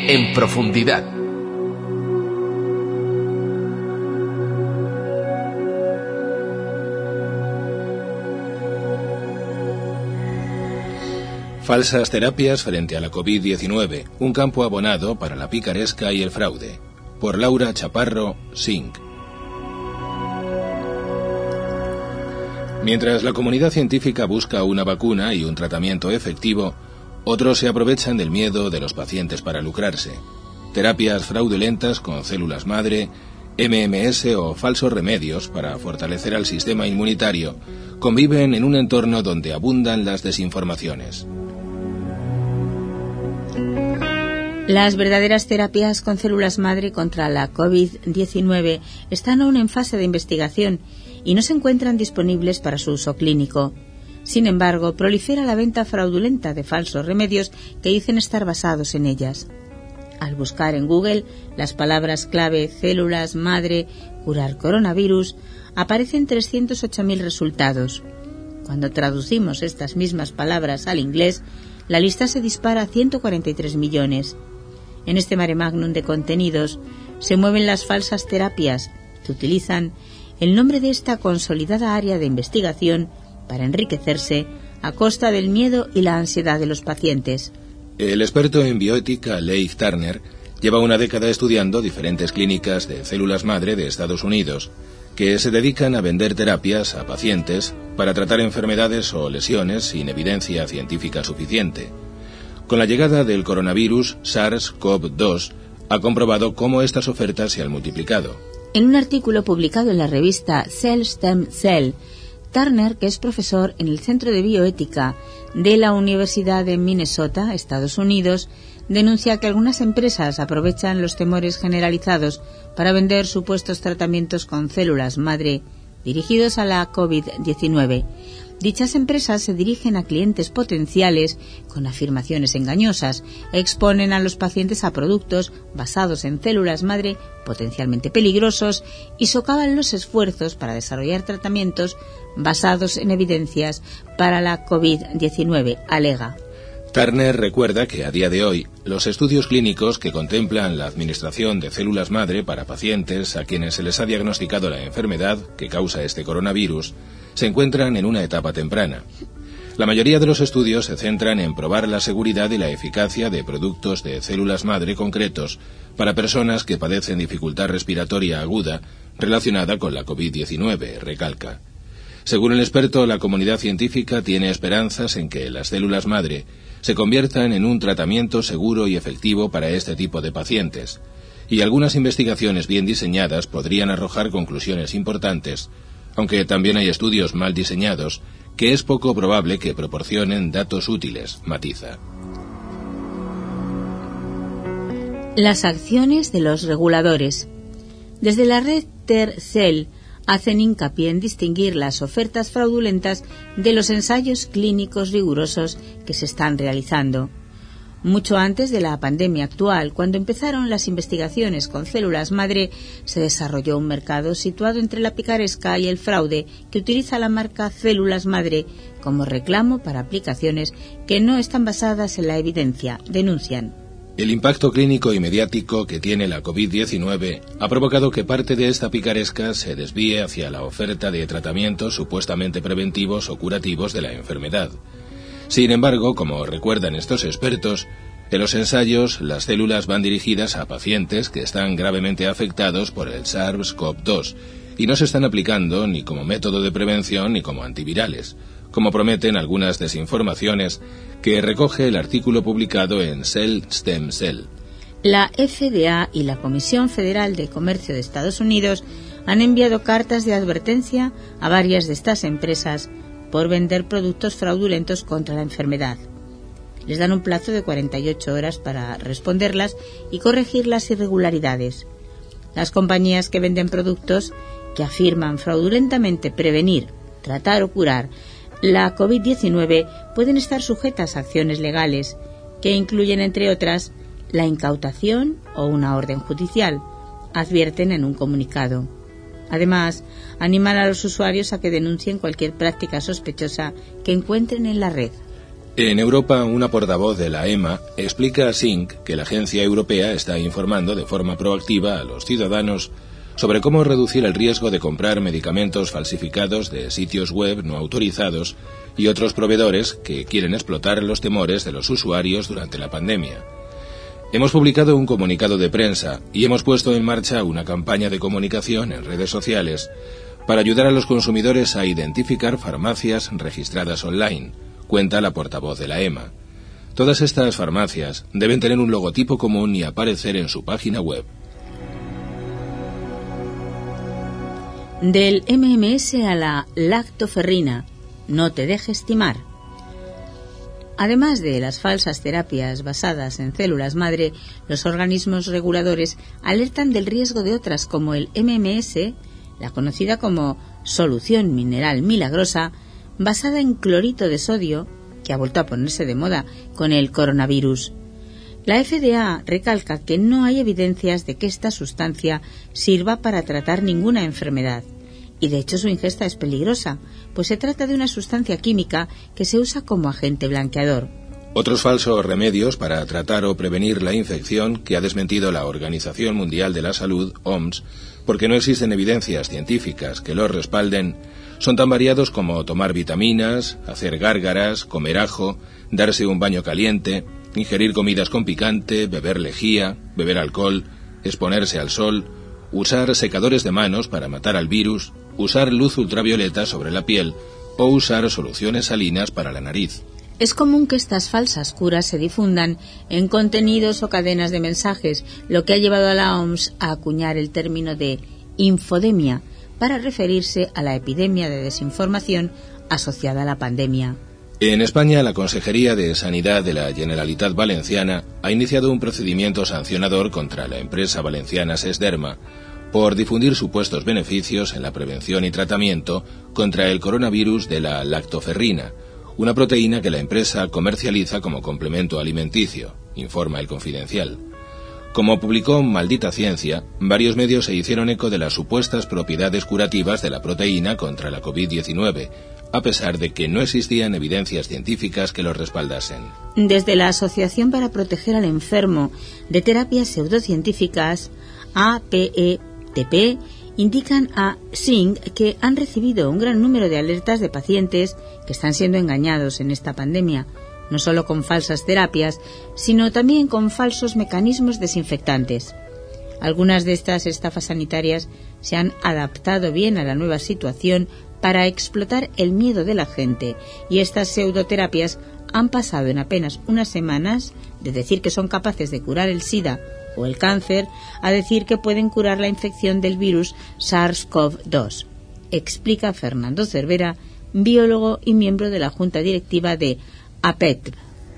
En profundidad. Falsas terapias frente a la COVID-19, un campo abonado para la picaresca y el fraude. Por Laura Chaparro Singh. Mientras la comunidad científica busca una vacuna y un tratamiento efectivo, otros se aprovechan del miedo de los pacientes para lucrarse. Terapias fraudulentas con células madre, MMS o falsos remedios para fortalecer al sistema inmunitario conviven en un entorno donde abundan las desinformaciones. Las verdaderas terapias con células madre contra la COVID-19 están aún en fase de investigación y no se encuentran disponibles para su uso clínico. Sin embargo, prolifera la venta fraudulenta de falsos remedios que dicen estar basados en ellas. Al buscar en Google las palabras clave células madre, curar coronavirus, aparecen 308.000 resultados. Cuando traducimos estas mismas palabras al inglés, la lista se dispara a 143 millones. En este mare magnum de contenidos se mueven las falsas terapias que utilizan el nombre de esta consolidada área de investigación para enriquecerse a costa del miedo y la ansiedad de los pacientes. El experto en bioética Leif Turner lleva una década estudiando diferentes clínicas de células madre de Estados Unidos que se dedican a vender terapias a pacientes para tratar enfermedades o lesiones sin evidencia científica suficiente. Con la llegada del coronavirus, SARS-CoV-2 ha comprobado cómo estas ofertas se han multiplicado. En un artículo publicado en la revista Cell Stem Cell, Turner, que es profesor en el Centro de Bioética de la Universidad de Minnesota, Estados Unidos, denuncia que algunas empresas aprovechan los temores generalizados para vender supuestos tratamientos con células madre dirigidos a la COVID-19. Dichas empresas se dirigen a clientes potenciales con afirmaciones engañosas, exponen a los pacientes a productos basados en células madre potencialmente peligrosos y socavan los esfuerzos para desarrollar tratamientos basados en evidencias para la COVID-19, alega. Turner recuerda que a día de hoy los estudios clínicos que contemplan la administración de células madre para pacientes a quienes se les ha diagnosticado la enfermedad que causa este coronavirus se encuentran en una etapa temprana. La mayoría de los estudios se centran en probar la seguridad y la eficacia de productos de células madre concretos para personas que padecen dificultad respiratoria aguda relacionada con la COVID-19, recalca. Según el experto, la comunidad científica tiene esperanzas en que las células madre se conviertan en un tratamiento seguro y efectivo para este tipo de pacientes, y algunas investigaciones bien diseñadas podrían arrojar conclusiones importantes, aunque también hay estudios mal diseñados que es poco probable que proporcionen datos útiles, matiza. Las acciones de los reguladores. Desde la red TerCell hacen hincapié en distinguir las ofertas fraudulentas de los ensayos clínicos rigurosos que se están realizando. Mucho antes de la pandemia actual, cuando empezaron las investigaciones con células madre, se desarrolló un mercado situado entre la picaresca y el fraude que utiliza la marca células madre como reclamo para aplicaciones que no están basadas en la evidencia, denuncian. El impacto clínico y mediático que tiene la COVID-19 ha provocado que parte de esta picaresca se desvíe hacia la oferta de tratamientos supuestamente preventivos o curativos de la enfermedad. Sin embargo, como recuerdan estos expertos, en los ensayos las células van dirigidas a pacientes que están gravemente afectados por el SARS-CoV-2 y no se están aplicando ni como método de prevención ni como antivirales, como prometen algunas desinformaciones que recoge el artículo publicado en Cell Stem Cell. La FDA y la Comisión Federal de Comercio de Estados Unidos han enviado cartas de advertencia a varias de estas empresas por vender productos fraudulentos contra la enfermedad. Les dan un plazo de 48 horas para responderlas y corregir las irregularidades. Las compañías que venden productos que afirman fraudulentamente prevenir, tratar o curar la COVID-19 pueden estar sujetas a acciones legales que incluyen, entre otras, la incautación o una orden judicial, advierten en un comunicado. Además, animan a los usuarios a que denuncien cualquier práctica sospechosa que encuentren en la red. En Europa, una portavoz de la EMA explica a SINC que la agencia europea está informando de forma proactiva a los ciudadanos sobre cómo reducir el riesgo de comprar medicamentos falsificados de sitios web no autorizados y otros proveedores que quieren explotar los temores de los usuarios durante la pandemia. Hemos publicado un comunicado de prensa y hemos puesto en marcha una campaña de comunicación en redes sociales para ayudar a los consumidores a identificar farmacias registradas online, cuenta la portavoz de la EMA. Todas estas farmacias deben tener un logotipo común y aparecer en su página web. Del MMS a la lactoferrina, no te dejes timar. Además de las falsas terapias basadas en células madre, los organismos reguladores alertan del riesgo de otras como el MMS, la conocida como solución mineral milagrosa, basada en clorito de sodio, que ha vuelto a ponerse de moda con el coronavirus. La FDA recalca que no hay evidencias de que esta sustancia sirva para tratar ninguna enfermedad, y de hecho su ingesta es peligrosa, pues se trata de una sustancia química que se usa como agente blanqueador. Otros falsos remedios para tratar o prevenir la infección que ha desmentido la Organización Mundial de la Salud, OMS, porque no existen evidencias científicas que los respalden, son tan variados como tomar vitaminas, hacer gárgaras, comer ajo, darse un baño caliente, ingerir comidas con picante, beber lejía, beber alcohol, exponerse al sol, usar secadores de manos para matar al virus, usar luz ultravioleta sobre la piel o usar soluciones salinas para la nariz. Es común que estas falsas curas se difundan en contenidos o cadenas de mensajes, lo que ha llevado a la OMS a acuñar el término de infodemia para referirse a la epidemia de desinformación asociada a la pandemia. En España, la Consejería de Sanidad de la Generalitat Valenciana ha iniciado un procedimiento sancionador contra la empresa valenciana Sesderma por difundir supuestos beneficios en la prevención y tratamiento contra el coronavirus de la lactoferrina, una proteína que la empresa comercializa como complemento alimenticio, informa El Confidencial. Como publicó Maldita Ciencia, varios medios se hicieron eco de las supuestas propiedades curativas de la proteína contra la COVID-19, a pesar de que no existían evidencias científicas que lo respaldasen. Desde la Asociación para Proteger al Enfermo de Terapias Pseudocientíficas, APETP, indican a SINC que han recibido un gran número de alertas de pacientes que están siendo engañados en esta pandemia, no solo con falsas terapias, sino también con falsos mecanismos desinfectantes. Algunas de estas estafas sanitarias se han adaptado bien a la nueva situación para explotar el miedo de la gente, y estas pseudoterapias han pasado en apenas unas semanas de decir que son capaces de curar el SIDA o el cáncer a decir que pueden curar la infección del virus SARS-CoV-2, explica Fernando Cervera, biólogo y miembro de la Junta Directiva de APETP.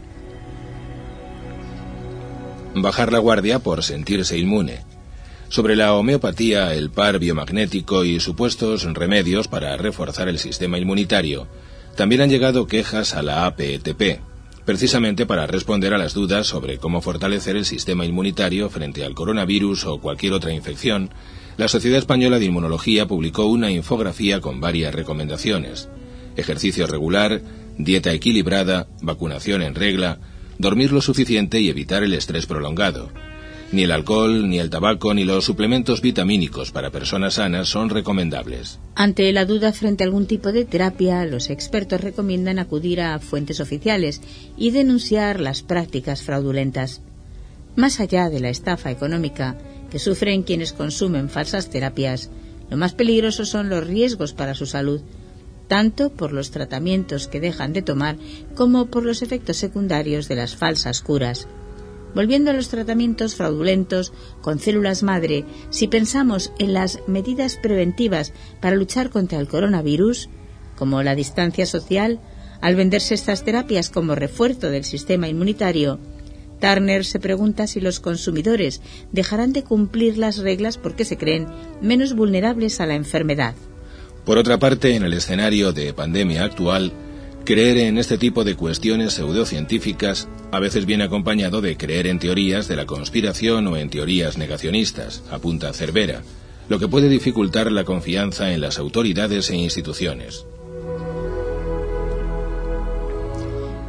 Bajar la guardia por sentirse inmune. Sobre la homeopatía, el par biomagnético y supuestos remedios para reforzar el sistema inmunitario, también han llegado quejas a la APETP, precisamente para responder a las dudas sobre cómo fortalecer el sistema inmunitario frente al coronavirus o cualquier otra infección. La Sociedad Española de Inmunología publicó una infografía con varias recomendaciones: ejercicio regular, dieta equilibrada, vacunación en regla, dormir lo suficiente y evitar el estrés prolongado. Ni el alcohol, ni el tabaco, ni los suplementos vitamínicos para personas sanas son recomendables. Ante la duda frente a algún tipo de terapia, los expertos recomiendan acudir a fuentes oficiales y denunciar las prácticas fraudulentas. Más allá de la estafa económica que sufren quienes consumen falsas terapias, lo más peligroso son los riesgos para su salud, tanto por los tratamientos que dejan de tomar como por los efectos secundarios de las falsas curas. Volviendo a los tratamientos fraudulentos con células madre, si pensamos en las medidas preventivas para luchar contra el coronavirus, como la distancia social, al venderse estas terapias como refuerzo del sistema inmunitario, Turner se pregunta si los consumidores dejarán de cumplir las reglas porque se creen menos vulnerables a la enfermedad. Por otra parte, en el escenario de pandemia actual, creer en este tipo de cuestiones pseudocientíficas a veces viene acompañado de creer en teorías de la conspiración o en teorías negacionistas, apunta Cervera, lo que puede dificultar la confianza en las autoridades e instituciones.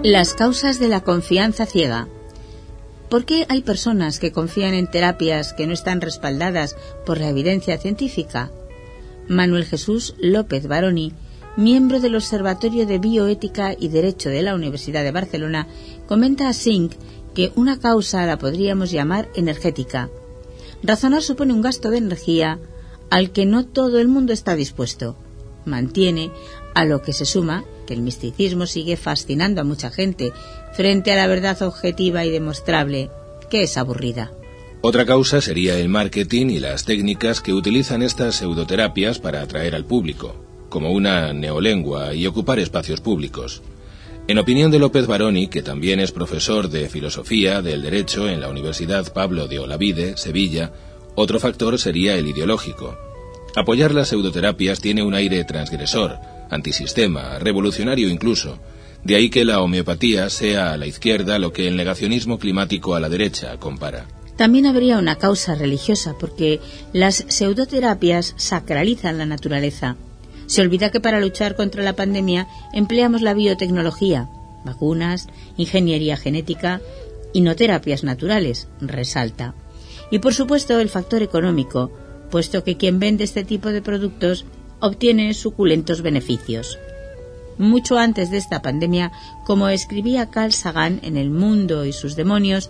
Las causas de la confianza ciega. ¿Por qué hay personas que confían en terapias que no están respaldadas por la evidencia científica? Manuel Jesús López Baroni, miembro del Observatorio de Bioética y Derecho de la Universidad de Barcelona, comenta a Zinc que una causa la podríamos llamar energética. Razonar supone un gasto de energía al que no todo el mundo está dispuesto. Mantiene, a lo que se suma, que el misticismo sigue fascinando a mucha gente frente a la verdad objetiva y demostrable, que es aburrida. Otra causa sería el marketing y las técnicas que utilizan estas pseudoterapias para atraer al público, como una neolengua y ocupar espacios públicos. En opinión de López Baroni, que también es profesor de Filosofía del Derecho en la Universidad Pablo de Olavide, Sevilla, otro factor sería el ideológico. Apoyar las pseudoterapias tiene un aire transgresor, antisistema, revolucionario incluso. De ahí que la homeopatía sea a la izquierda lo que el negacionismo climático a la derecha compara. También habría una causa religiosa, porque las pseudoterapias sacralizan la naturaleza. Se olvida que para luchar contra la pandemia empleamos la biotecnología, vacunas, ingeniería genética y no terapias naturales, resalta. Y por supuesto el factor económico, puesto que quien vende este tipo de productos obtiene suculentos beneficios. Mucho antes de esta pandemia, como escribía Carl Sagan en El mundo y sus demonios,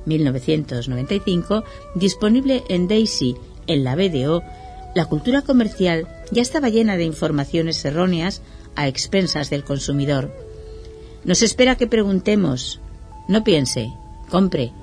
1995, disponible en Daisy, en la BDO, la cultura comercial ya estaba llena de informaciones erróneas a expensas del consumidor. Nos espera que preguntemos, no piense, compre.